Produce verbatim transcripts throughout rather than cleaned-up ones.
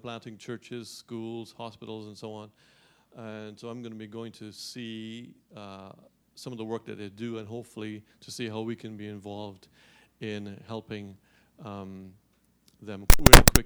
planting churches, schools, hospitals, and so on. And so I'm going to be going to see uh, some of the work that they do, and hopefully to see how we can be involved in helping um, them. Really quick.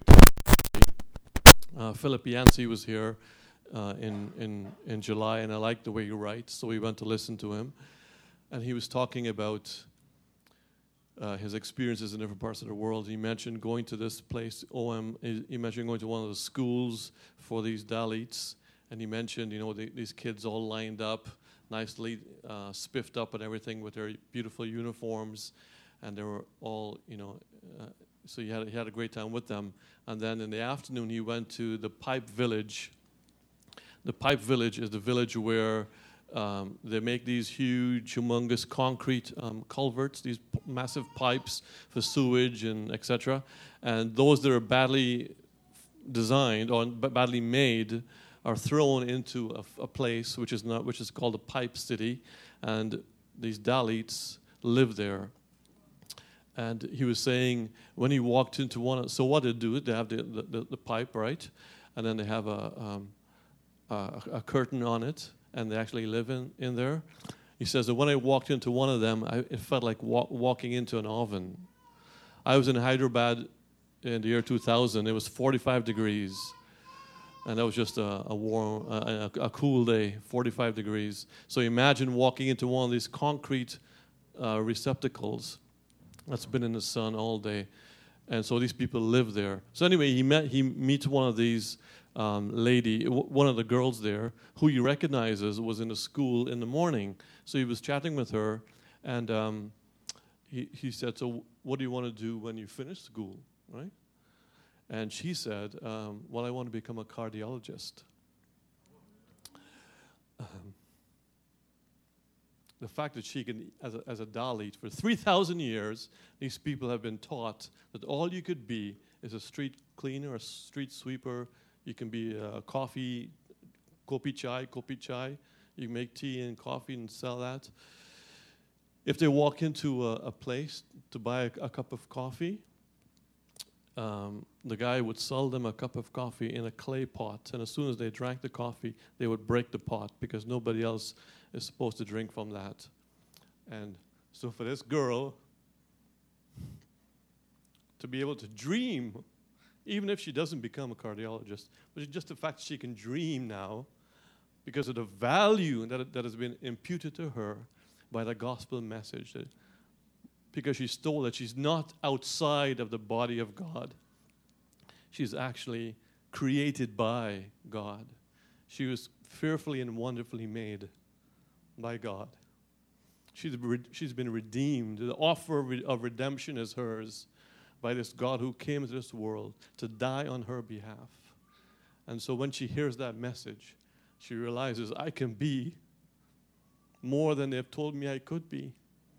Uh, Philip Yancey was here uh, in, in, in July, and I liked the way he writes, so we went to listen to him. And he was talking about uh, his experiences in different parts of the world. He mentioned going to this place, O M, he mentioned going to one of the schools for these Dalits, and he mentioned, you know, the, these kids all lined up, nicely uh, spiffed up and everything with their beautiful uniforms, and they were all, you know, uh, so he had, he had a great time with them. And then in the afternoon, he went to the Pipe Village. The Pipe Village is the village where um, they make these huge, humongous concrete um, culverts, these p- massive pipes for sewage and et cetera. And those that are badly designed or b- badly made are thrown into a, f- a place which is not, which is called the Pipe City, and these Dalits live there. And he was saying when he walked into one, so what they do, they have the, the, the pipe, right? And then they have a, um, a, a curtain on it, and they actually live in, in there. He says that when I walked into one of them, I, it felt like wa- walking into an oven. I was in Hyderabad in the year two thousand. It was forty-five degrees. And that was just a, a warm, a, a, a cool day, forty-five degrees. So imagine walking into one of these concrete uh, receptacles that's been in the sun all day, and so these people live there. So anyway, he met he meets one of these um, lady, w- one of the girls there, who he recognizes was in the school in the morning. So he was chatting with her, and um, he he said, "So what do you want to do when you finish school, right?" And she said, um, "Well, I want to become a cardiologist." Um, The fact that she can, as a, as a Dalit, for three thousand years, these people have been taught that all you could be is a street cleaner, a street sweeper. You can be a coffee, kopi chai, kopi chai. You can make tea and coffee and sell that. If they walk into a, a place to buy a, a cup of coffee, um, the guy would sell them a cup of coffee in a clay pot. And as soon as they drank the coffee, they would break the pot because nobody else is supposed to drink from that. And so for this girl to be able to dream, even if she doesn't become a cardiologist, but just the fact that she can dream now because of the value that, that has been imputed to her by the gospel message, that because she's told that she's not outside of the body of God. She's actually created by God. She was fearfully and wonderfully made by God. She's, re- she's been redeemed. The offer of, re- of redemption is hers by this God who came into this world to die on her behalf. And so when she hears that message, she realizes, I can be more than they've told me I could be.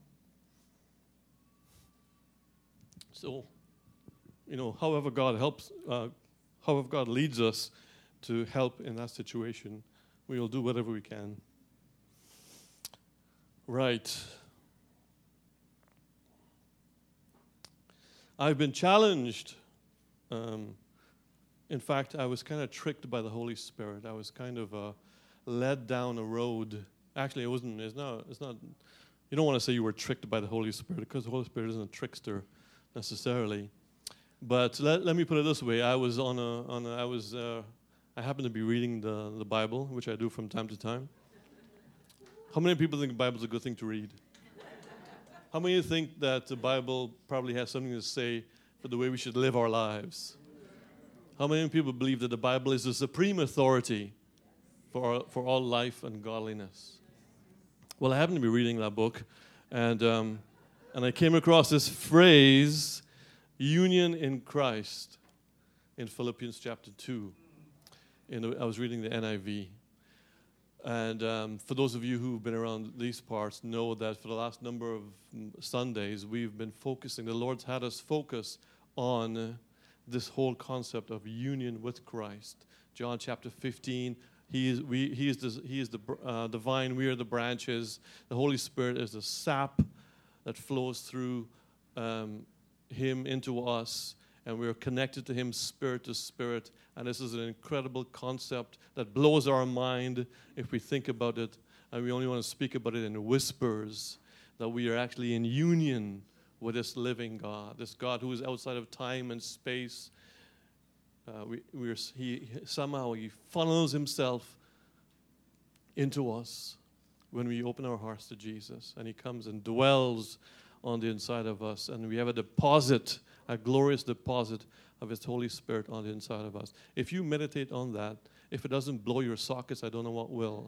So, you know, however God helps, uh, however God leads us to help in that situation, we will do whatever we can. Right. I've been challenged. Um, in fact, I was kind of tricked by the Holy Spirit. I was kind of uh, led down a road. Actually, it wasn't. It's not. It's not. You don't want to say you were tricked by the Holy Spirit because the Holy Spirit isn't a trickster necessarily. But let, let me put it this way: I was on a on a, I was uh, I happened to be reading the the Bible, which I do from time to time. How many people think the Bible is a good thing to read? How many think that the Bible probably has something to say for the way we should live our lives? How many people believe that the Bible is the supreme authority for our, for all life and godliness? Well, I happened to be reading that book, and um, and I came across this phrase, union in Christ, in Philippians chapter two. In the, I was reading the N I V. And um, for those of you who've been around these parts know that for the last number of Sundays, we've been focusing, the Lord's had us focus on this whole concept of union with Christ. John chapter fifteen, He is, we, he is, the, he is the, uh, the vine, we are the branches. The Holy Spirit is the sap that flows through um, Him into us. and we're connected to him spirit to spirit. And this is an incredible concept that blows our mind if we think about it, and we only want to speak about it in whispers, that we are actually in union with this living God, this God who is outside of time and space. Uh, we, we're, he somehow he funnels himself into us when we open our hearts to Jesus, and he comes and dwells on the inside of us, and we have a deposit, a glorious deposit of his Holy Spirit on the inside of us. If you meditate on that, if it doesn't blow your sockets, I don't know what will.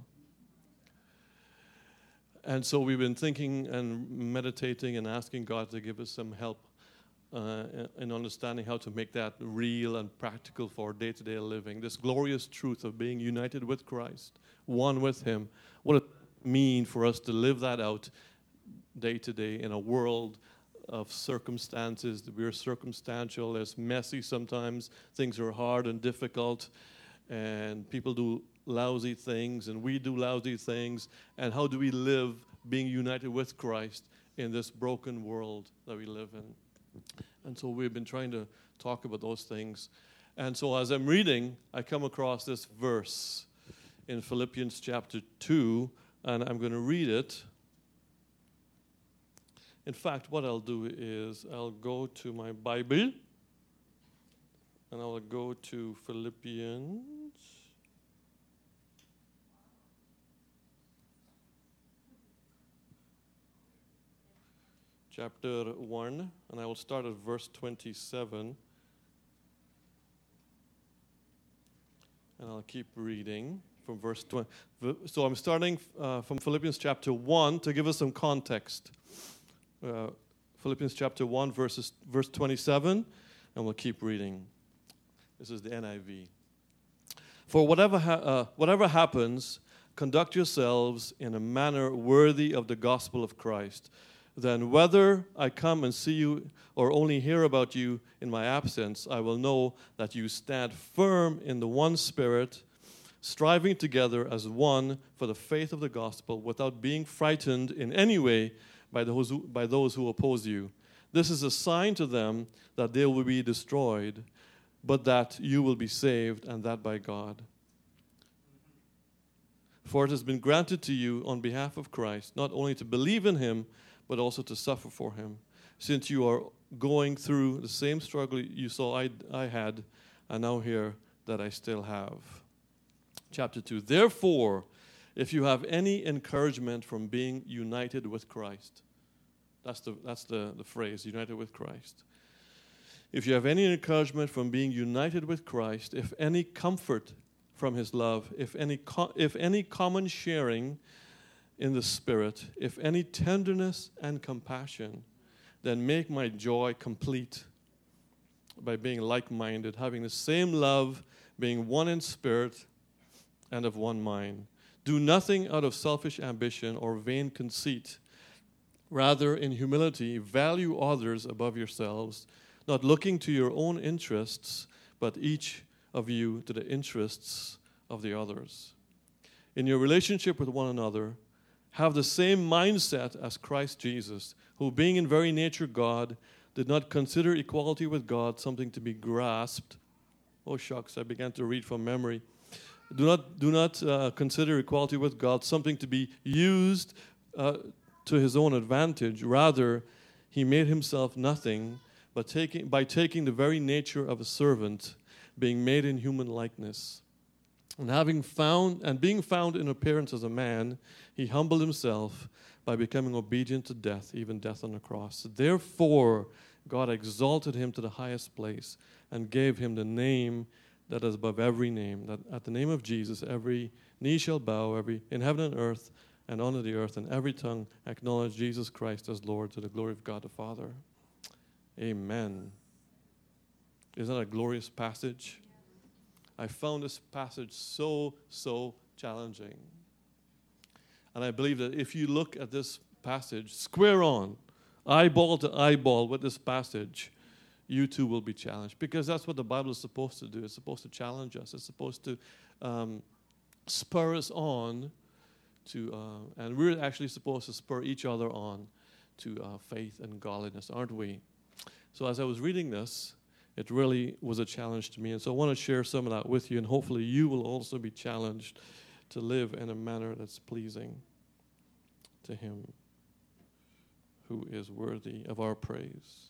And so we've been thinking and meditating and asking God to give us some help uh, in understanding how to make that real and practical for day-to-day living. This glorious truth of being united with Christ, one with him. What it means for us to live that out day-to-day in a world of circumstances. We're circumstantial. It's messy sometimes. Things are hard and difficult, and people do lousy things, and we do lousy things. And how do we live being united with Christ in this broken world that we live in? And so we've been trying to talk about those things. And so as I'm reading, I come across this verse in Philippians chapter two, and I'm going to read it. In fact, what I'll do is I'll go to my Bible, and I'll go to Philippians chapter one, and I will start at verse twenty-seven, and I'll keep reading from verse twenty. So I'm starting uh, from Philippians chapter one to give us some context. Uh, Philippians chapter one, verses, verse twenty-seven, and we'll keep reading. This is the N I V. For whatever ha- uh, whatever happens, conduct yourselves in a manner worthy of the gospel of Christ. Then whether I come and see you or only hear about you in my absence, I will know that you stand firm in the one Spirit, striving together as one for the faith of the gospel, without being frightened in any way by those who, by those who oppose you. This is a sign to them that they will be destroyed, but that you will be saved, and that by God. For it has been granted to you on behalf of Christ, not only to believe in him, but also to suffer for him, since you are going through the same struggle you saw I, I had, and now hear that I still have. Chapter two. Therefore, if you have any encouragement from being united with Christ, that's the that's the, the phrase, united with Christ. If you have any encouragement from being united with Christ, if any comfort from his love, if any co- if any common sharing in the Spirit, if any tenderness and compassion, then make my joy complete by being like-minded, having the same love, being one in spirit and of one mind. Do nothing out of selfish ambition or vain conceit. Rather, in humility, value others above yourselves, not looking to your own interests, but each of you to the interests of the others. In your relationship with one another, have the same mindset as Christ Jesus, who being in very nature God, did not consider equality with God something to be grasped. Oh shucks, I began to read from memory. Do not, do not uh, consider equality with God something to be used uh, to his own advantage. Rather, he made himself nothing, but taking, by taking the very nature of a servant, being made in human likeness. And having found and being found in appearance as a man, he humbled himself by becoming obedient to death, even death on the cross. Therefore, God exalted him to the highest place and gave him the name that is above every name, that at the name of Jesus every knee shall bow, every in heaven and earth and under the earth, and every tongue acknowledge Jesus Christ as Lord, to the glory of God the Father. Amen. Isn't that a glorious passage? I found this passage so, so challenging. And I believe that if you look at this passage square on, eyeball to eyeball with this passage, you too will be challenged. Because that's what the Bible is supposed to do. It's supposed to challenge us. It's supposed to um, spur us on to, uh, and we're actually supposed to spur each other on to uh, faith and godliness, aren't we? So as I was reading this, it really was a challenge to me. And so I want to share some of that with you, and hopefully you will also be challenged to live in a manner that's pleasing to Him who is worthy of our praise.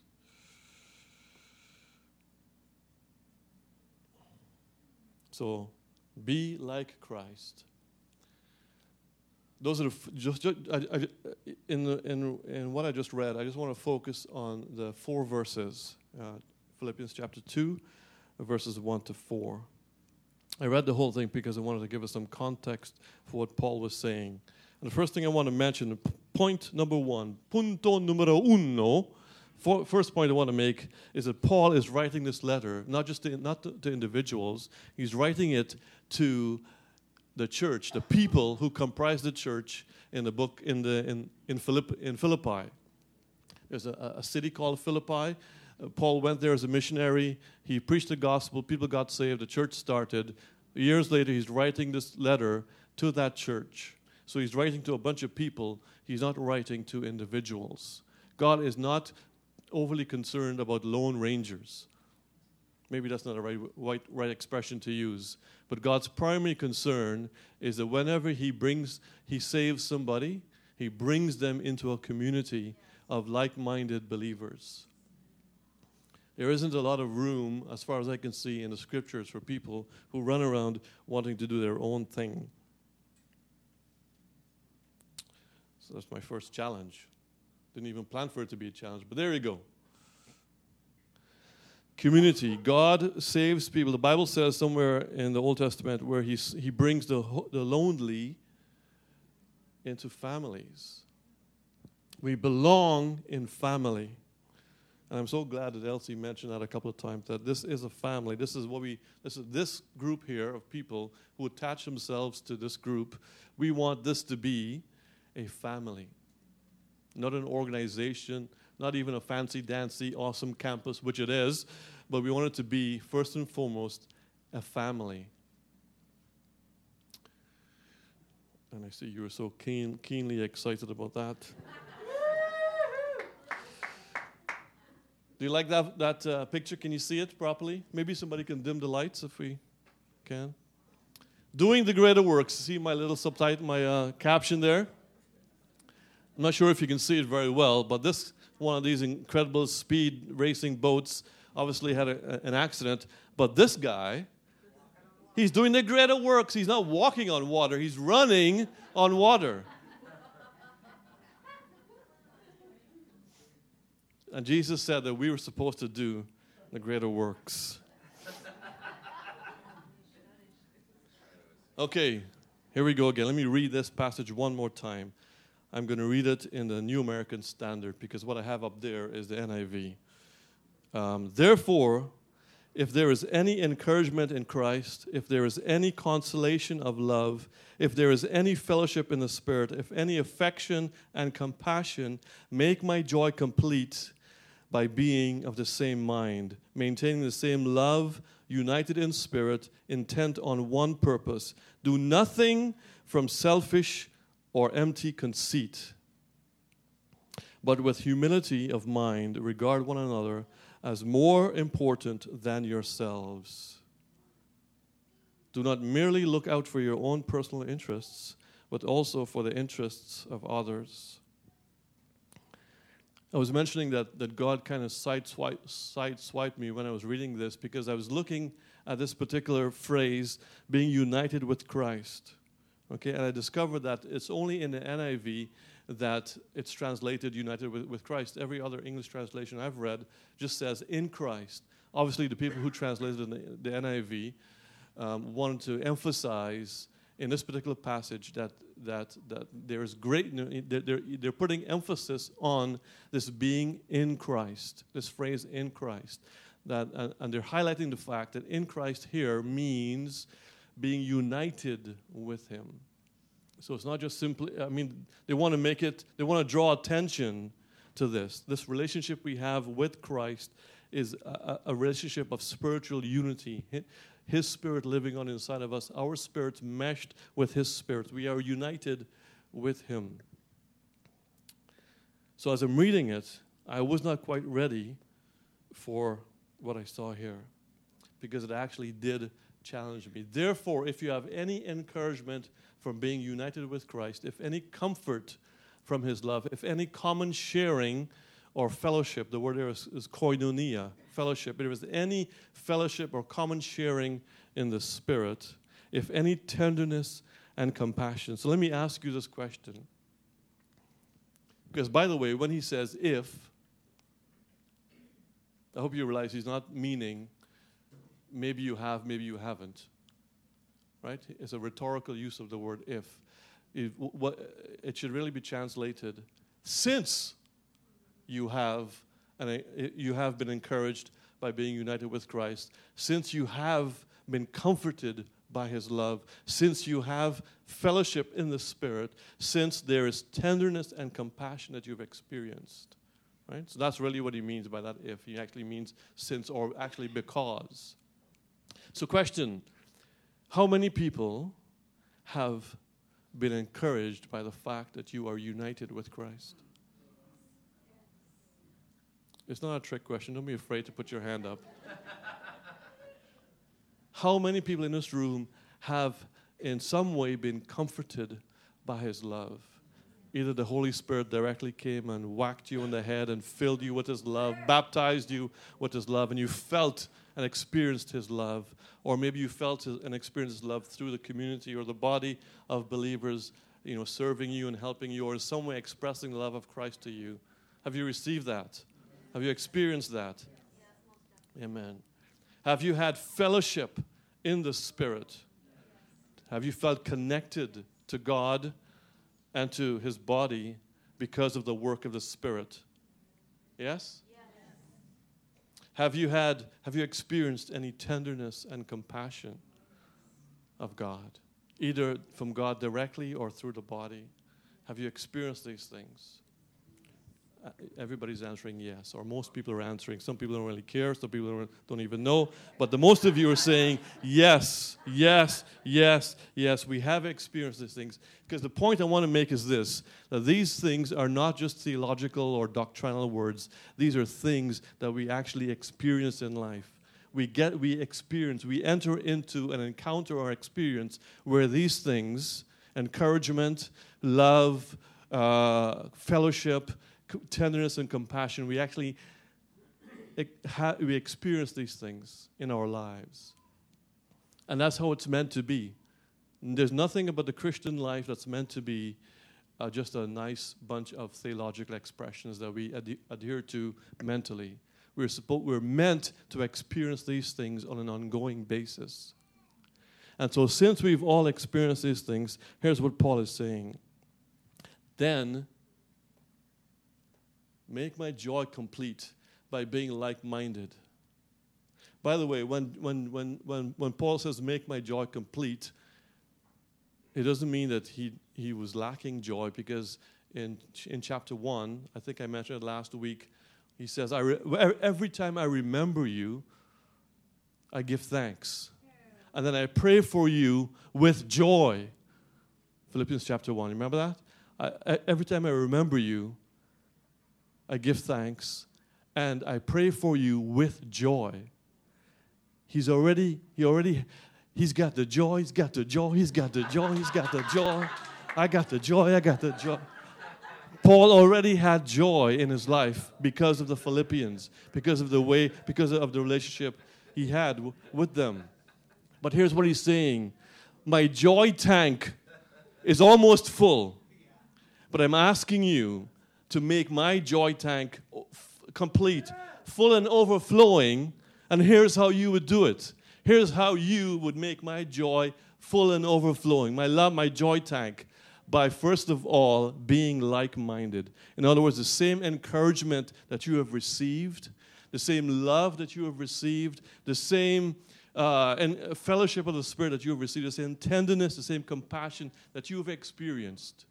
So, be like Christ. Those are the f- just, just I, I, in the in in what I just read. I just want to focus on the four verses, uh, Philippians chapter two, verses one to four. I read the whole thing because I wanted to give us some context for what Paul was saying. And the first thing I want to mention, point number one, punto numero uno, for, first point I want to make is that Paul is writing this letter, not just to, not to, to individuals, he's writing it to the church, the people who comprise the church in the book, in the in, in, Philipp, in Philippi. There's a, a city called Philippi. Uh, Paul went there as a missionary. He preached the gospel. People got saved. The church started. Years later, he's writing this letter to that church. So he's writing to a bunch of people. He's not writing to individuals. God is not overly concerned about lone rangers. Maybe that's not a right, right, right expression to use. But God's primary concern is that whenever he brings, he saves somebody, he brings them into a community of like-minded believers. There isn't a lot of room, as far as I can see, in the scriptures for people who run around wanting to do their own thing. So that's my first challenge. Didn't even plan for it to be a challenge, but there you go. Community. God saves people. The Bible says somewhere in the Old Testament where he, he brings the, the lonely into families. We belong in family. And I'm so glad that Elsie mentioned that a couple of times, that this is a family. This is what we, this is this group here of people who attach themselves to this group. We want this to be a family, not an organization, not even a fancy-dancy, awesome campus, which it is, but we want it to be, first and foremost, a family. And I see you are so keen, keenly excited about that. Do you like that, that uh, picture? Can you see it properly? Maybe somebody can dim the lights if we can. Doing the greater works. See my little subtitle, my uh, caption there? I'm not sure if you can see it very well, but this one of these incredible speed racing boats obviously had a, an accident. But this guy, he's doing the greater works. He's not walking on water. He's running on water. And Jesus said that we were supposed to do the greater works. Okay, here we go again. Let me read this passage one more time. I'm going to read it in the New American Standard because what I have up there is the N I V. Um, Therefore, if there is any encouragement in Christ, if there is any consolation of love, if there is any fellowship in the Spirit, if any affection and compassion, make my joy complete by being of the same mind, maintaining the same love, united in spirit, intent on one purpose. Do nothing from selfish or empty conceit, but with humility of mind, regard one another as more important than yourselves. Do not merely look out for your own personal interests, but also for the interests of others. I was mentioning that, that God kind of sideswiped, sideswiped me when I was reading this because I was looking at this particular phrase, being united with Christ. Okay, and I discovered that it's only in the N I V that it's translated united with, with Christ. Every other English translation I've read just says in Christ. Obviously, the people who translated in the, the N I V um, wanted to emphasize in this particular passage that that that there is great. They're they're putting emphasis on this being in Christ. This phrase in Christ, that and, and they're highlighting the fact that in Christ here means being united with Him. So it's not just simply, I mean, they want to make it, they want to draw attention to this. This relationship we have with Christ is a, a relationship of spiritual unity. His Spirit living on inside of us, our spirits meshed with His Spirit. We are united with Him. So as I'm reading it, I was not quite ready for what I saw here, because it actually did challenge me. Therefore, if you have any encouragement from being united with Christ, if any comfort from his love, if any common sharing or fellowship, the word there is, is koinonia, fellowship, if there is any fellowship or common sharing in the Spirit, if any tenderness and compassion. So let me ask you this question. Because, by the way, when he says if, I hope you realize he's not meaning maybe you have, maybe you haven't. Right? It's a rhetorical use of the word if. It, what, it should really be translated, since you have, and you have been encouraged by being united with Christ, since you have been comforted by his love, since you have fellowship in the Spirit, since there is tenderness and compassion that you've experienced. Right? So that's really what he means by that if. He actually means since, or actually because. So question, how many people have been encouraged by the fact that you are united with Christ? It's not a trick question. Don't be afraid to put your hand up. How many people in this room have in some way been comforted by his love? Either the Holy Spirit directly came and whacked you on the head and filled you with his love, baptized you with his love, and you felt and experienced his love. Or maybe you felt and experienced his love through the community or the body of believers, you know, serving you and helping you, or in some way expressing the love of Christ to you. Have you received that? Have you experienced that? Amen. Have you had fellowship in the Spirit? Have you felt connected to God and to his body because of the work of the Spirit? Yes? Yes. Have you had, have you experienced any tenderness and compassion of God, either from God directly or through the body? Have you experienced these things? Uh, everybody's answering yes, or most people are answering. Some people don't really care, some people don't, don't even know. But the most of you are saying yes, yes, yes, yes. We have experienced these things. Because the point I want to make is this, that these things are not just theological or doctrinal words. These are things that we actually experience in life. We get, we experience, we enter into an encounter or experience where these things, encouragement, love, uh, fellowship, tenderness and compassion, we actually we experience these things in our lives. And that's how it's meant to be. And there's nothing about the Christian life that's meant to be uh, just a nice bunch of theological expressions that we ad- adhere to mentally. We're, suppo- we're meant to experience these things on an ongoing basis. And so since we've all experienced these things, here's what Paul is saying. Then make my joy complete by being like-minded. By the way, when, when, when, when, when Paul says, make my joy complete, it doesn't mean that he, he was lacking joy, because in, in chapter one, I think I mentioned it last week, he says, I re- every time I remember you, I give thanks. And then I pray for you with joy. Philippians chapter one, remember that? I, I, every time I remember you, I give thanks, and I pray for you with joy. He's already, he already, he's got the joy, he's got the joy, he's got the joy, he's got the joy. I got the joy, I got the joy. Paul already had joy in his life because of the Philippians, because of the way, because of the relationship he had w- with them. But here's what he's saying. My joy tank is almost full, but I'm asking you to make my joy tank f- complete, full and overflowing, and here's how you would do it. Here's how you would make my joy full and overflowing, my love, my joy tank, by first of all being like-minded. In other words, the same encouragement that you have received, the same love that you have received, the same uh, and fellowship of the Spirit that you have received, the same tenderness, the same compassion that you have experienced.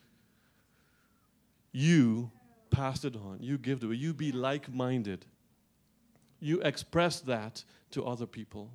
You pass it on. You give to it. You be like-minded. You express that to other people.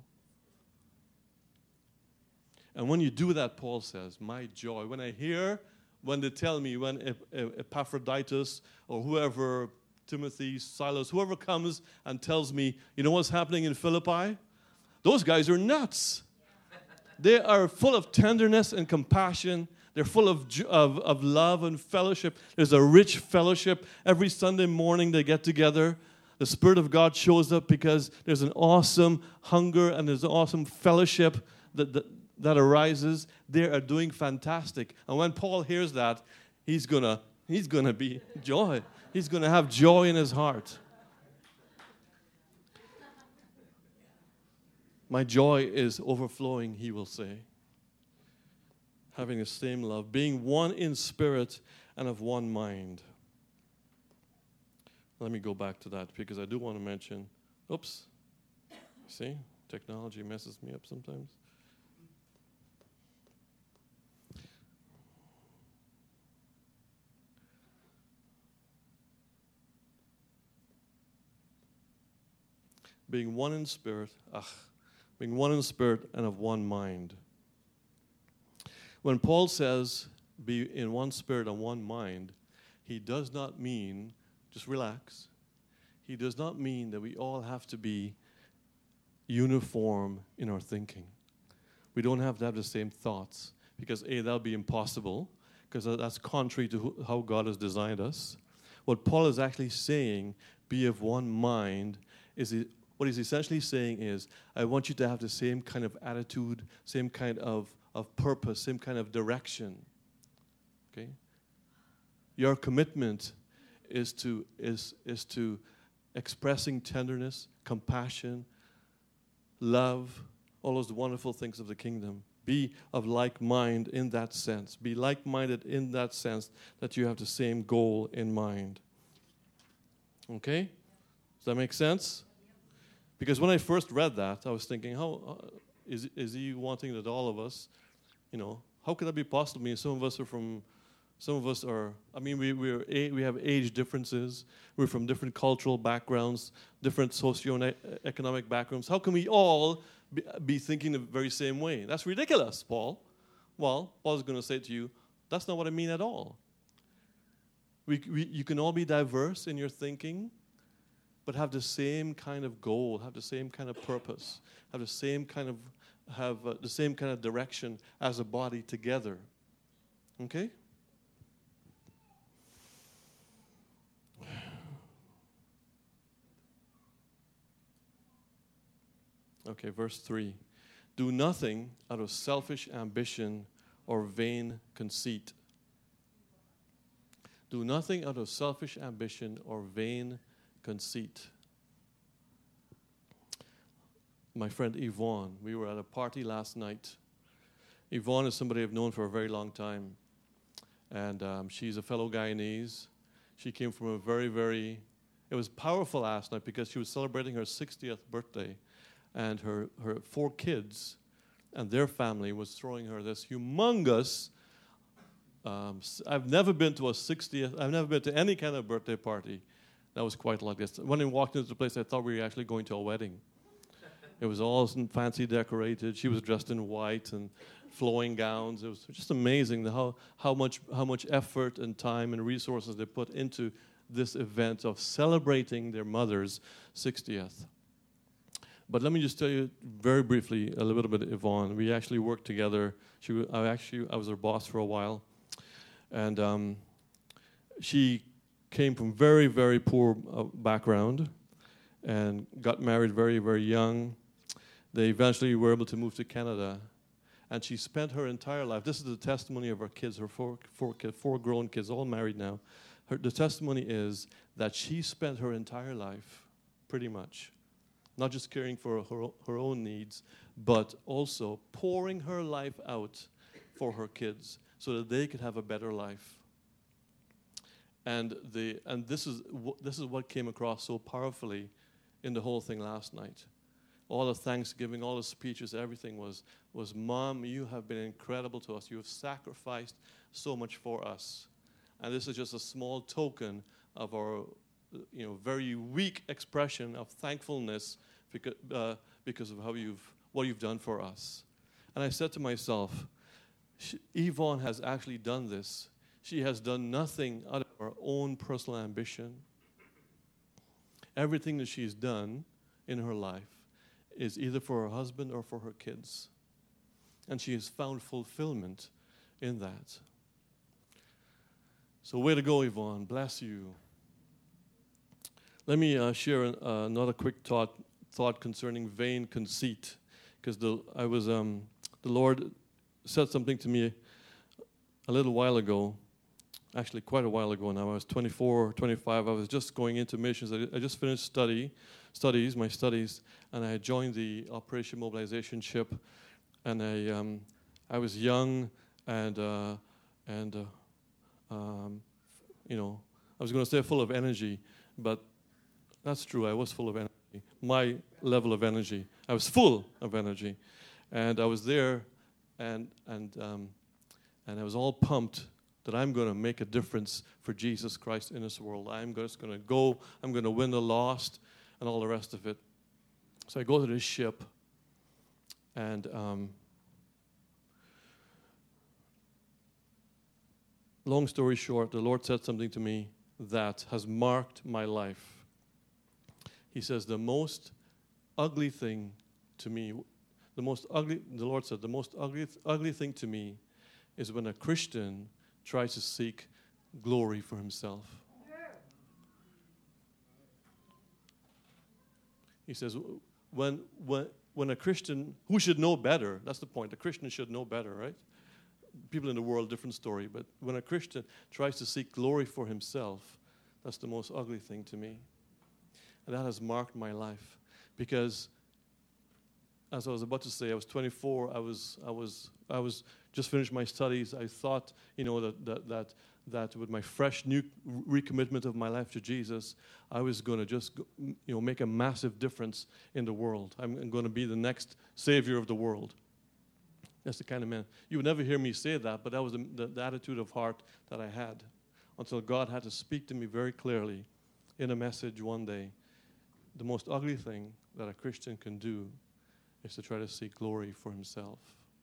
And when you do that, Paul says, my joy. When I hear, when they tell me, when Epaphroditus or whoever Timothy, Silas, whoever comes and tells me, you know what's happening in Philippi? Those guys are nuts. They are full of tenderness and compassion. They're full of, of, of love and fellowship. There's a rich fellowship. Every Sunday morning they get together. The Spirit of God shows up because there's an awesome hunger and there's an awesome fellowship that, that, that arises. They are doing fantastic. And when Paul hears that, he's gonna he's gonna be joy. He's gonna have joy in his heart. My joy is overflowing, he will say. Having the same love, being one in spirit and of one mind. Let me go back to that because I do want to mention, oops, see, technology messes me up sometimes. Being one in spirit, ach, being one in spirit and of one mind. When Paul says, be in one spirit and one mind, he does not mean, just relax, he does not mean that we all have to be uniform in our thinking. We don't have to have the same thoughts, because A, that'll be impossible, because that's contrary to how God has designed us. What Paul is actually saying, be of one mind, is it, what he's essentially saying is, I want you to have the same kind of attitude, same kind of, of purpose, same kind of direction. Okay? Your commitment is to is is to expressing tenderness, compassion, love, all those wonderful things of the kingdom. Be of like mind in that sense. Be like-minded in that sense that you have the same goal in mind. Okay? Does that make sense? Because when I first read that, I was thinking, how uh, is is he wanting that all of us, you know, how could that be possible? I mean, some of us are from, some of us are, I mean, we we're a, we have age differences. We're from different cultural backgrounds, different socio-economic backgrounds. How can we all be, be thinking the very same way? That's ridiculous, Paul. Well, Paul's going to say to you, that's not what I mean at all. We, we you can all be diverse in your thinking, but have the same kind of goal, have the same kind of purpose, have the same kind of have uh, the same kind of direction as a body together. Okay? Okay, verse three. Do nothing out of selfish ambition or vain conceit. Do nothing out of selfish ambition or vain conceit. My friend Yvonne, we were at a party last night. Yvonne is somebody I've known for a very long time. And um, she's a fellow Guyanese. She came from a very, very... It was powerful last night because she was celebrating her sixtieth birthday. And her, her four kids and their family was throwing her this humongous... Um, I've never been to a sixtieth... I've never been to any kind of birthday party that was quite like this. When I walked into the place, I thought we were actually going to a wedding. It was all fancy decorated. She was dressed in white and flowing gowns. It was just amazing how, how much how much effort and time and resources they put into this event of celebrating their mother's sixtieth. But let me just tell you very briefly a little bit of Yvonne. We actually worked together. She, I actually I was her boss for a while, and um, she came from very very poor uh, background, and got married very very young. They eventually were able to move to Canada, and she spent her entire life. This is the testimony of her kids, her four, four, kid, four grown kids, all married now. Her, the testimony is that she spent her entire life, pretty much, not just caring for her, her own needs, but also pouring her life out for her kids so that they could have a better life. And the and this is w- this is what came across so powerfully in the whole thing last night. All the Thanksgiving, all the speeches, everything was, was, Mom, you have been incredible to us. You have sacrificed so much for us. And this is just a small token of our, you know, very weak expression of thankfulness because, uh, because of how you've, what you've done for us. And I said to myself, she, Yvonne has actually done this. She has done nothing out of her own personal ambition. everything that she's done in her life is either for her husband or for her kids. And she has found fulfillment in that. So way to go, Yvonne. Bless you. Let me uh, share an, uh, another quick thought thought concerning vain conceit, because the I was um, the Lord said something to me a little while ago, actually quite a while ago now. I was twenty-four, twenty-five. I was just going into missions. I, I just finished study studies, my studies, and I joined the Operation Mobilization Ship. And I um, I was young and uh, and uh, um, you know I was going to say full of energy, but that's true. I was full of energy. My level of energy. I was full of energy, and I was there, and and um, and I was all pumped that I'm going to make a difference for Jesus Christ in this world. I'm just going to go. I'm going to win the lost, and all the rest of it. So I go to this ship, and um, long story short, the Lord said something to me that has marked my life. He says, the most ugly thing to me, the most ugly, the Lord said, the most ugly, ugly thing to me is when a Christian tries to seek glory for himself. He says, when, when, when a Christian, who should know better, that's the point, a Christian should know better, right? People in the world, different story, but when a Christian tries to seek glory for himself, that's the most ugly thing to me. And that has marked my life, because, as I was about to say, I was twenty-four. I was, I was, I was just finished my studies. I thought, you know, that that that, that with my fresh new recommitment of my life to Jesus, I was going to just, you know, make a massive difference in the world. I'm, I'm going to be the next savior of the world. That's the kind of man. You would never hear me say that, but that was the, the, the attitude of heart that I had, until God had to speak to me very clearly in a message one day. The most ugly thing that a Christian can do is to try to seek glory for himself.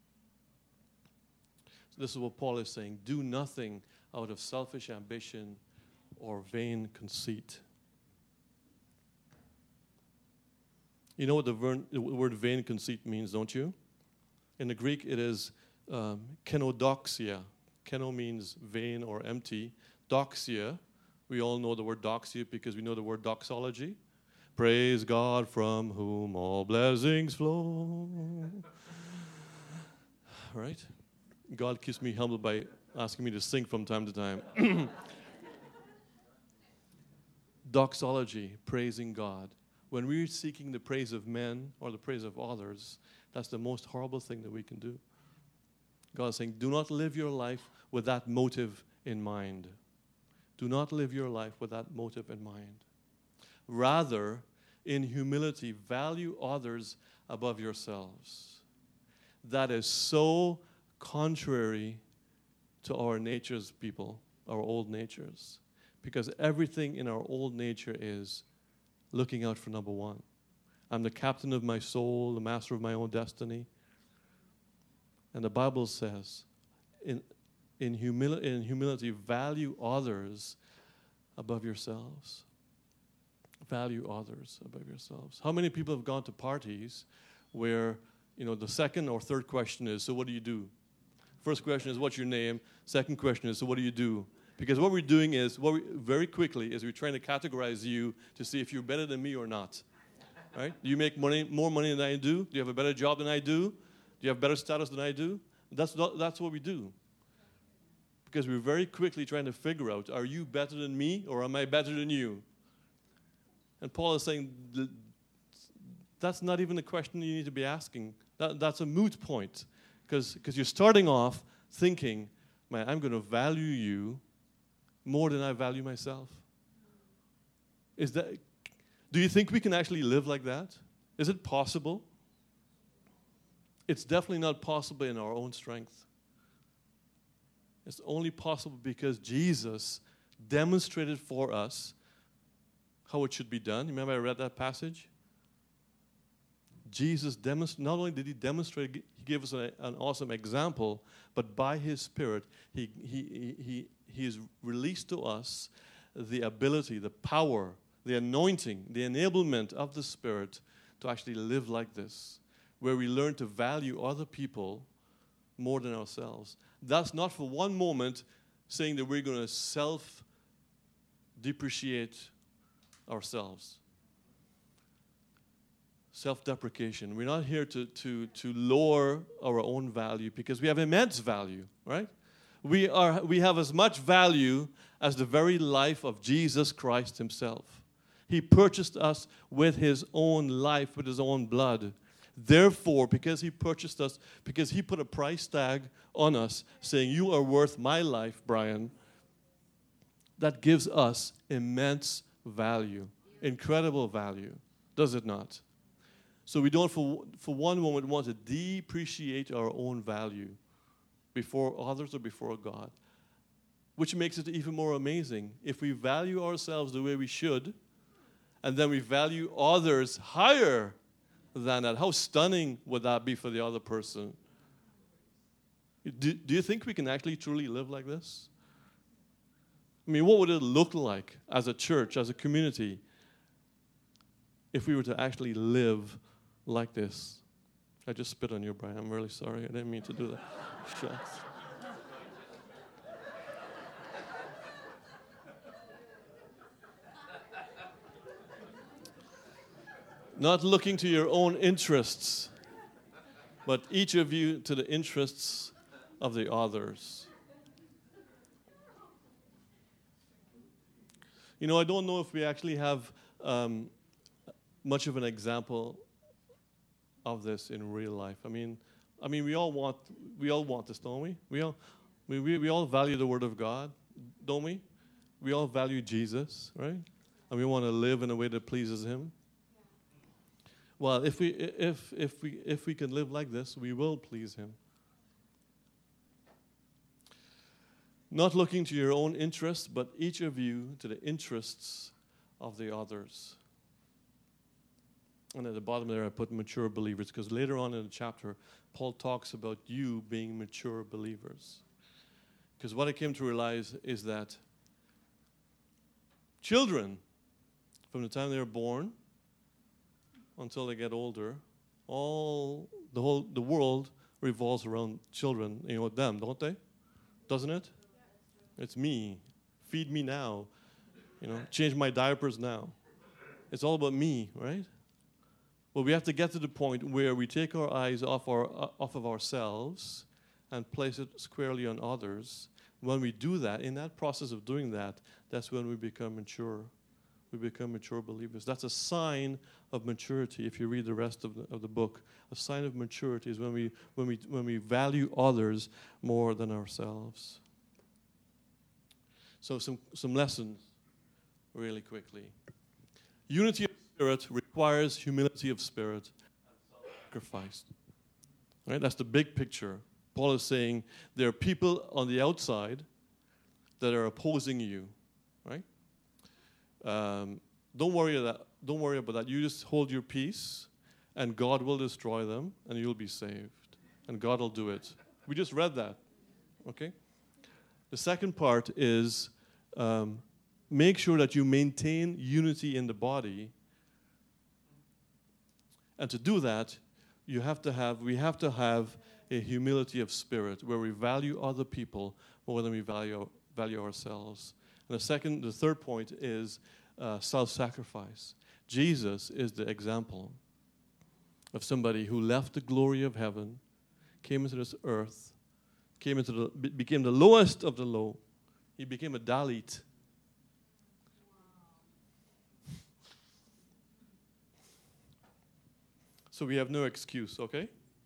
So this is what Paul is saying. Do nothing out of selfish ambition or vain conceit. You know what the, ver- the word vain conceit means, don't you? In the Greek, it is um, kenodoxia. Keno means vain or empty. Doxia, we all know the word doxia because we know the word doxology. Praise God from whom all blessings flow. Right? God keeps me humble by asking me to sing from time to time. Doxology, praising God. When we're seeking the praise of men or the praise of others, that's the most horrible thing that we can do. God is saying, do not live your life with that motive in mind. Do not live your life with that motive in mind. Rather, in humility, value others above yourselves. That is so contrary to our natures, people, our old natures. Because everything in our old nature is looking out for number one. I'm the captain of my soul, the master of my own destiny. And the Bible says, in, in, humili- in humility, value others above yourselves. Value others above yourselves. How many people have gone to parties where, you know, the second or third question is, so what do you do? First question is, what's your name? Second question is, so what do you do? Because what we're doing is, what we, very quickly, is we're trying to categorize you to see if you're better than me or not. Right? Do you make money, more money than I do? Do you have a better job than I do? Do you have better status than I do? That's not, that's what we do. Because we're very quickly trying to figure out, are you better than me or am I better than you? And Paul is saying, that's not even a question you need to be asking. That, that's a moot point. Because you're starting off thinking, man, I'm going to value you more than I value myself. Is that... Do you think we can actually live like that? Is it possible? It's definitely not possible in our own strength. It's only possible because Jesus demonstrated for us how it should be done. Remember I read that passage? Jesus demonstrated, not only did he demonstrate, he gave us a, an awesome example, but by his Spirit, he, he, he, he has released to us the ability, the power the anointing, the enablement of the Spirit to actually live like this, where we learn to value other people more than ourselves. That's not for one moment saying that we're going to self-depreciate ourselves. Self-deprecation. We're not here to, to, to lower our own value because we have immense value, right? We are we have as much value as the very life of Jesus Christ himself. He purchased us with his own life, with his own blood. Therefore, because he purchased us, because he put a price tag on us, saying, you are worth my life, Brian, that gives us immense value, incredible value, does it not? So we don't, for, for one moment, want to depreciate our own value before others or before God, which makes it even more amazing. If we value ourselves the way we should, and then we value others higher than that, how stunning would that be for the other person? Do, do you think we can actually truly live like this? I mean, what would it look like as a church, as a community, if we were to actually live like this? I just spit on you, Brian. I'm really sorry. I didn't mean to do that. Shucks. Not looking to your own interests, but each of you to the interests of the others. You know, I don't know if we actually have um, much of an example of this in real life. I mean, I mean, we all want, we all want this, don't we? We all, we, we, we all value the Word of God, don't we? We all value Jesus, right? And we want to live in a way that pleases Him. Well, if we if if we if we can live like this, we will please Him. Not looking to your own interests, but each of you to the interests of the others. And at the bottom there I put mature believers, because later on in the chapter, Paul talks about you being mature believers. Because what I came to realize is that children, from the time they are born until they get older, all the whole the world revolves around children, you know, them, don't they? Doesn't it? It's me. Feed me now. You know, change my diapers now. It's all about me, right? Well, we have to get to the point where we take our eyes off our uh, off of ourselves and place it squarely on others. When we do that, in that process of doing that, that's when we become mature. We become mature believers. That's a sign of maturity. If you read the rest of the, of the book, a sign of maturity is when we when we when we value others more than ourselves. So some some lessons, really quickly. Unity of spirit requires humility of spirit and sacrifice. Right? That's the big picture. Paul is saying there are people on the outside that are opposing you, right? Um, don't worry that. Don't worry about that. You just hold your peace, and God will destroy them, and you'll be saved, and God will do it. We just read that, okay? The second part is um, make sure that you maintain unity in the body, and to do that, you have to have. We have to have a humility of spirit, where we value other people more than we value value ourselves. And the second, the third point is uh, self-sacrifice. Jesus is the example of somebody who left the glory of heaven, came into this earth, came into the, be- became the lowest of the low. He became a Dalit. So we have no excuse, okay?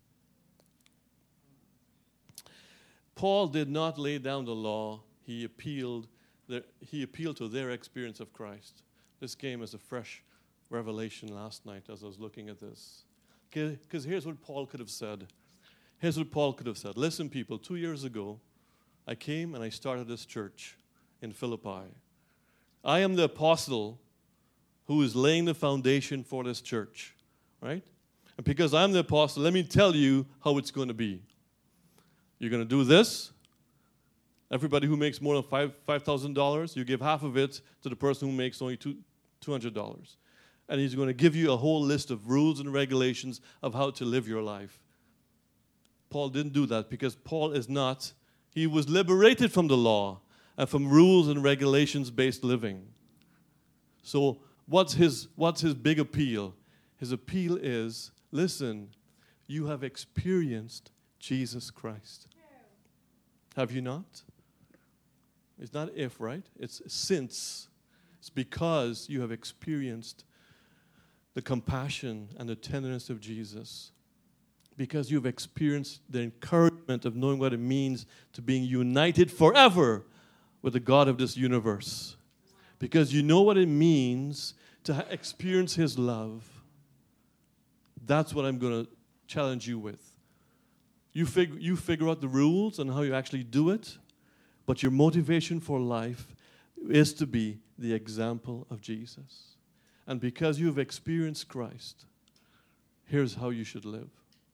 Paul did not lay down the law. He appealed. Their, he appealed to their experience of Christ. This came as a fresh revelation last night as I was looking at this. Because here's what Paul could have said. Here's what Paul could have said. Listen, people, two years ago, I came and I started this church in Philippi. I am the apostle who is laying the foundation for this church, right? And because I'm the apostle, let me tell you how it's going to be. You're going to do this. Everybody who makes more than five five thousand dollars, you give half of it to the person who makes only two two hundred dollars. And he's going to give you a whole list of rules and regulations of how to live your life. Paul didn't do that because Paul is not, he was liberated from the law and from rules and regulations-based living. So what's his, what's his big appeal? His appeal is, listen, you have experienced Jesus Christ. Have you not? It's not if, right? It's since. It's because you have experienced the compassion and the tenderness of Jesus. Because you've experienced the encouragement of knowing what it means to being united forever with the God of this universe. Because you know what it means to ha- experience His love. That's what I'm going to challenge you with. You, fig- you figure out the rules and how you actually do it, but your motivation for life is to be the example of Jesus. And because you've experienced Christ, here's how you should live.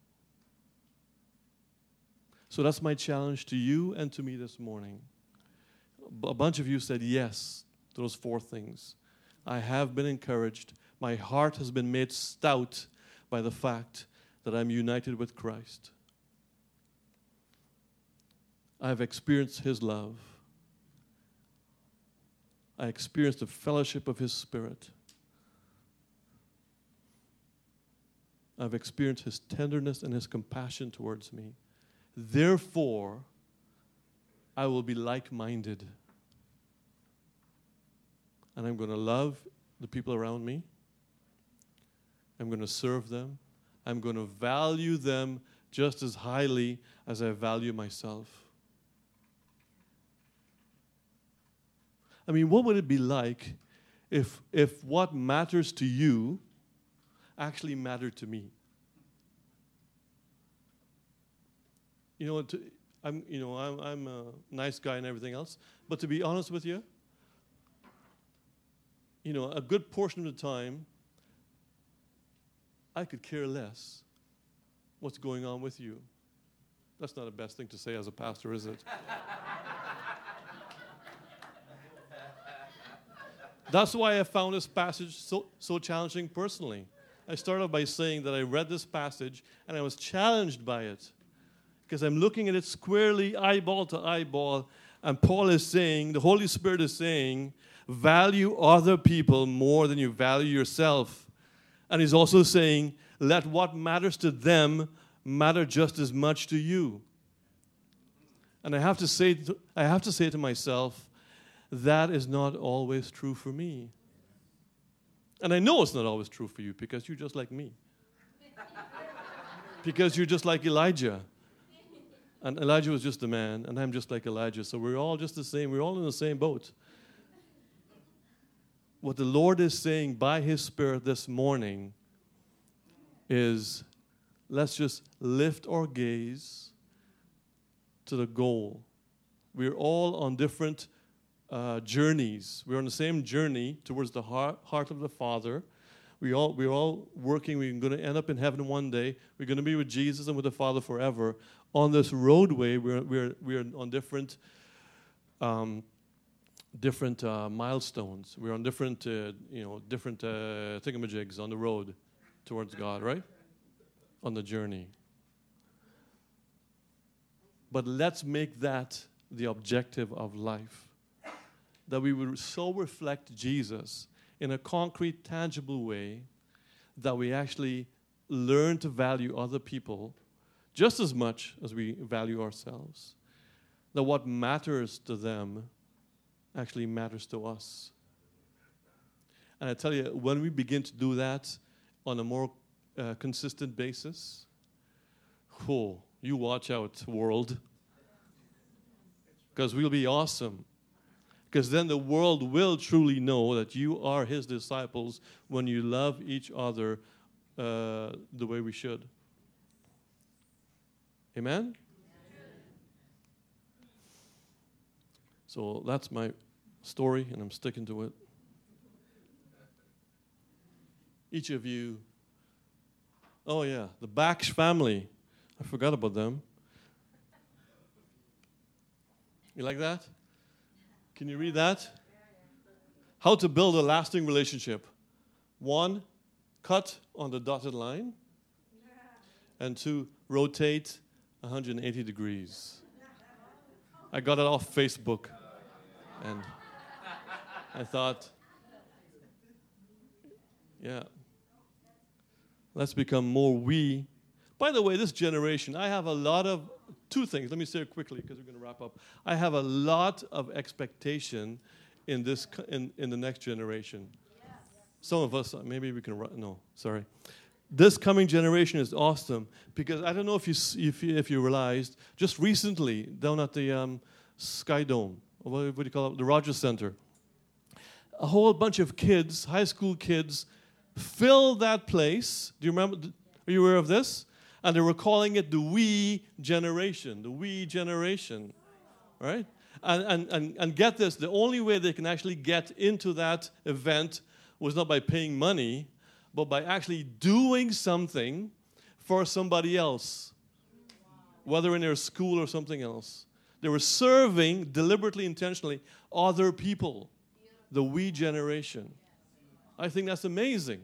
So that's my challenge to you and to me this morning. A bunch of you said yes to those four things. I have been encouraged. My heart has been made stout by the fact that I'm united with Christ. I have experienced His love. I experienced the fellowship of His Spirit. I've experienced His tenderness and His compassion towards me. Therefore, I will be like-minded. And I'm going to love the people around me. I'm going to serve them. I'm going to value them just as highly as I value myself. I mean, what would it be like if, if what matters to you actually mattered to me? You know, to, I'm, you know, I'm, I'm a nice guy and everything else, but to be honest with you, you know, a good portion of the time, I could care less what's going on with you. That's not the best thing to say as a pastor, is it? That's why I found this passage so, so challenging personally. I started by saying that I read this passage and I was challenged by it because I'm looking at it squarely, eyeball to eyeball, and Paul is saying, the Holy Spirit is saying, value other people more than you value yourself. And he's also saying, let what matters to them matter just as much to you. And I have to say, to, I have to say to myself, that is not always true for me. And I know it's not always true for you because you're just like me. Because you're just like Elijah. And Elijah was just a man, and I'm just like Elijah. So we're all just the same. We're all in the same boat. What the Lord is saying by His Spirit this morning is, let's just lift our gaze to the goal. We're all on different uh, journeys. We're on the same journey towards the heart, heart of the Father. We all, we're all working. We're going to end up in heaven one day. We're going to be with Jesus and with the Father forever. On this roadway, we're, we're, we're on different um, different uh, milestones. We're on different, uh, you know, different uh, thingamajigs on the road towards God, right? On the journey. But let's make that the objective of life. That we would so reflect Jesus in a concrete, tangible way that we actually learn to value other people just as much as we value ourselves. That what matters to them actually matters to us. And I tell you, when we begin to do that on a more uh, consistent basis, oh, you watch out, world. Because we'll be awesome. Because then the world will truly know that you are His disciples when you love each other uh, the way we should. Amen? So that's my story, and I'm sticking to it. Each of you, oh yeah, the Baksh family. I forgot about them. You like that? Can you read that? How to build a lasting relationship. One, cut on the dotted line. And two, rotate one hundred eighty degrees. I got it off Facebook. And I thought, yeah, let's become more we. By the way, this generation, I have a lot of, two things. Let me say it quickly because we're going to wrap up. I have a lot of expectation in this in, in the next generation. Some of us, maybe we can, no, sorry. This coming generation is awesome because I don't know if you if you, if you realized, just recently down at the um, Sky Dome, what, what do you call it, the Rogers Center, a whole bunch of kids, high school kids, filled that place. Do you remember? Are you aware of this? And they were calling it the we generation, the we generation, right? And, and, and, and get this, the only way they can actually get into that event was not by paying money, but by actually doing something for somebody else, whether in their school or something else. They were serving, deliberately, intentionally, other people, the we generation. I think that's amazing.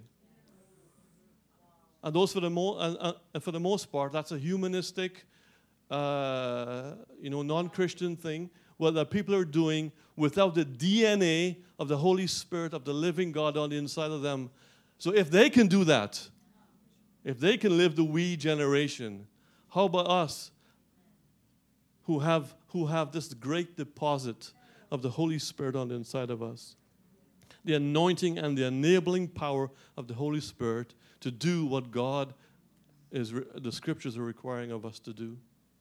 And those, for the, mo- uh, uh, for the most part, that's a humanistic, uh, you know, non-Christian thing, what the people are doing without the D N A of the Holy Spirit, of the living God on the inside of them. So if they can do that, if they can live the we generation, how about us who have, who have this great deposit of the Holy Spirit on the inside of us? The anointing and the enabling power of the Holy Spirit to do what God is, re- the Scriptures are requiring of us to do.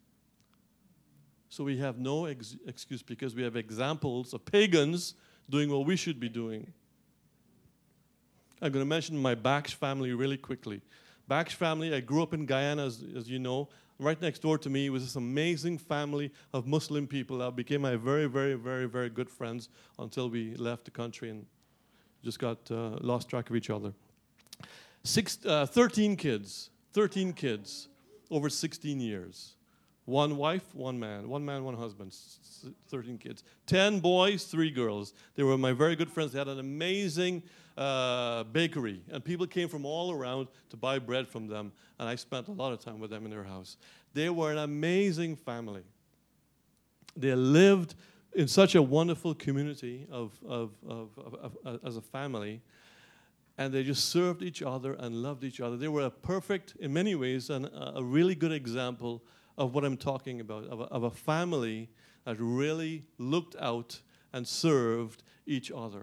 So we have no ex- excuse because we have examples of pagans doing what we should be doing. I'm going to mention my Baksh family really quickly. Baksh family, I grew up in Guyana, as, as you know. Right next door to me was this amazing family of Muslim people that became my very, very, very, very good friends until we left the country and just got uh, lost track of each other. Six, uh, thirteen kids, thirteen kids over sixteen years. One wife, one man, one man, one husband, thirteen kids. Ten boys, three girls. They were my very good friends. They had an amazing uh, bakery, and people came from all around to buy bread from them, and I spent a lot of time with them in their house. They were an amazing family. They lived in such a wonderful community of, of, of, of, of as a family, and they just served each other and loved each other. They were a perfect, in many ways, and a really good example of what I'm talking about, of a, of a family that really looked out and served each other.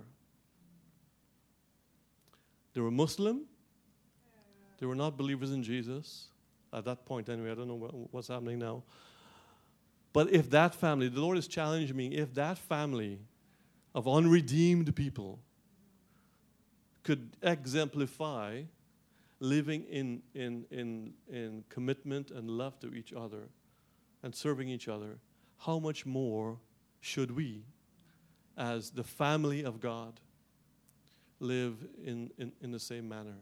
They were Muslim. They were not believers in Jesus. At that point, anyway, I don't know what, what's happening now. But if that family, the Lord has challenged me, if that family of unredeemed people could exemplify living in, in, in, in commitment and love to each other and serving each other, how much more should we, as the family of God, live in, in, in the same manner?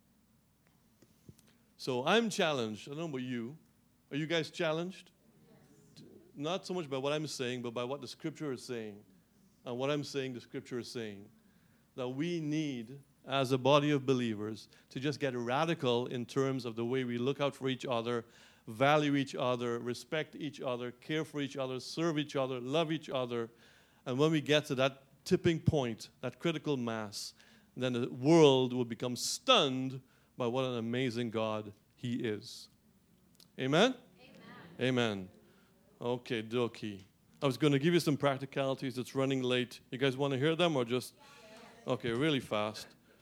So I'm challenged. I don't know about you. Are you guys challenged? Not so much by what I'm saying, but by what the Scripture is saying. And what I'm saying, the Scripture is saying. That we need, as a body of believers, to just get radical in terms of the way we look out for each other, value each other, respect each other, care for each other, serve each other, love each other. And when we get to that tipping point, that critical mass, then the world will become stunned by what an amazing God He is. Amen? Amen. Amen. Okay, dokie. I was going to give you some practicalities. It's running late. You guys want to hear them or just... Okay, really fast.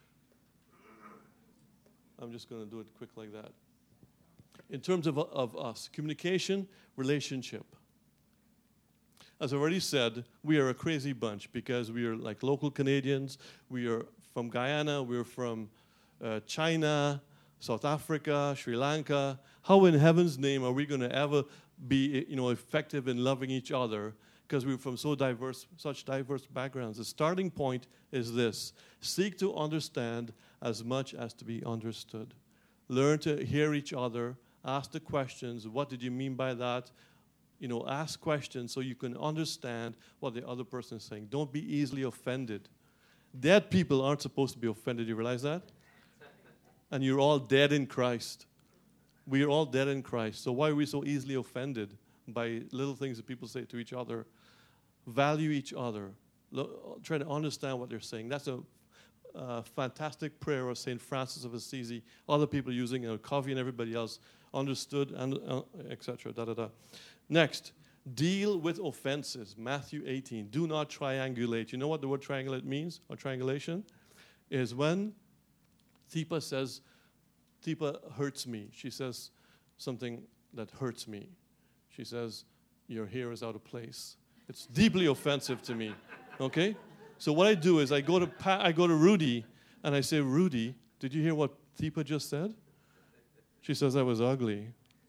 I'm just going to do it quick like that. In terms of, of us, communication, relationship. As I already said, we are a crazy bunch because we are like local Canadians. We are from Guyana. We're from uh, China, South Africa, Sri Lanka. How in heaven's name are we going to ever be, you know, effective in loving each other? Because we're from so diverse, such diverse backgrounds. The starting point is this: seek to understand as much as to be understood. Learn to hear each other. Ask the questions. What did you mean by that? You know, ask questions so you can understand what the other person is saying. Don't be easily offended. Dead people aren't supposed to be offended. You realize that? And you're all dead in Christ. We are all dead in Christ. So why are we so easily offended by little things that people say to each other? Value each other. Lo- try to understand what they're saying. That's a uh, fantastic prayer of Saint Francis of Assisi. Other people using it, Covey and everybody else understood, and uh, et cetera. Da, da, da. Next, deal with offenses. Matthew eighteen. Do not triangulate. You know what the word triangulate means, or triangulation? Is when Thipa says, Thipa hurts me. She says something that hurts me. She says, your hair is out of place. It's deeply offensive to me. Okay? So what I do is I go to pa- I go to Rudy and I say, Rudy, did you hear what Thipa just said? She says I was ugly.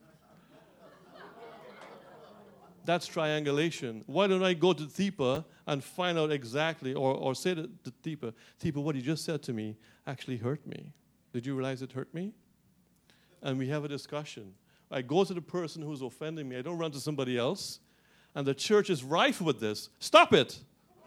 That's triangulation. Why don't I go to Thipa and find out exactly, or, or say to, to Thipa, Thipa, what you just said to me actually hurt me. Did you realize it hurt me? And we have a discussion. I go to the person who's offending me. I don't run to somebody else. And the church is rife with this. Stop it.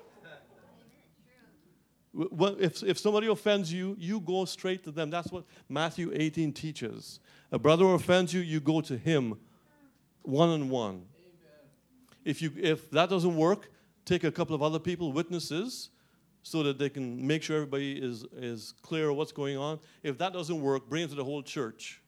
Well, if, if somebody offends you, you go straight to them. That's what Matthew eighteen teaches. A brother offends you, you go to him one-on-one. If you if that doesn't work, take a couple of other people, witnesses, so that they can make sure everybody is, is clear of what's going on. If that doesn't work, bring it to the whole church.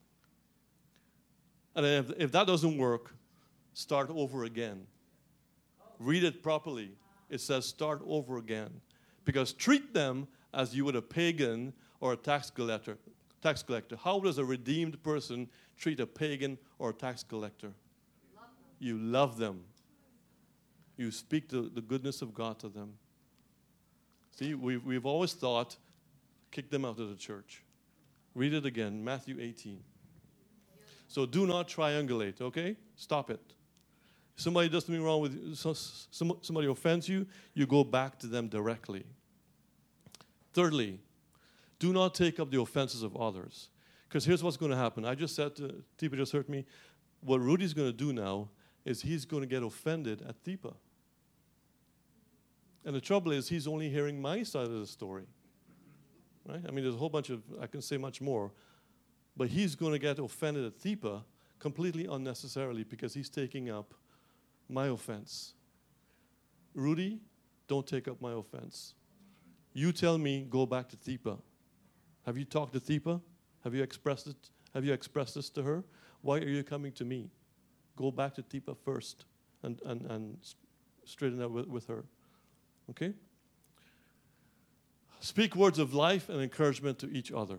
And then if, if that doesn't work, start over again. Read it properly. It says start over again. Because treat them as you would a pagan or a tax collector. Tax collector. How does a redeemed person treat a pagan or a tax collector? Love you love them. You speak the, the goodness of God to them. See, we've, we've always thought, kick them out of the church. Read it again, Matthew eighteen. So do not triangulate, okay? Stop it. If somebody does something wrong with you, so, some, somebody offends you, you go back to them directly. Thirdly, do not take up the offenses of others. Because here's what's going to happen. I just said to Thipa just hurt me. What Rudy's going to do now is he's going to get offended at Thipa. And the trouble is he's only hearing my side of the story. Right? I mean, there's a whole bunch of, I can say much more. But he's going to get offended at Thipa completely unnecessarily because he's taking up my offense. Rudy, don't take up my offense. You tell me, go back to Thipa. Have you talked to Thipa? Have you expressed it? Have you expressed this to her? Why are you coming to me? Go back to Thipa first and, and, and straighten out with, with her. Okay? Speak words of life and encouragement to each other.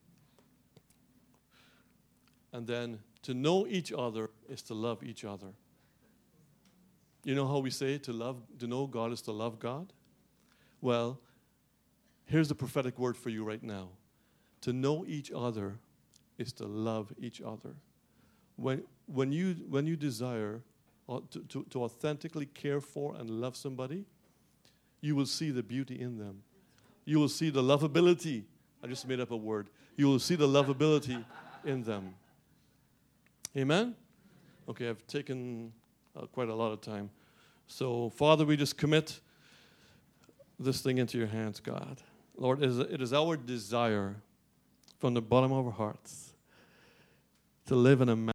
And then to know each other is to love each other. You know how we say to love, to know God is to love God? Well, here's the prophetic word for you right now. To know each other is to love each other. When, when, you, when you desire to, to, to authentically care for and love somebody, you will see the beauty in them. You will see the lovability. I just made up a word. You will see the lovability in them. Amen? Okay, I've taken uh, quite a lot of time. So, Father, we just commit this thing into your hands, God. Lord, it is, it is our desire from the bottom of our hearts to live in a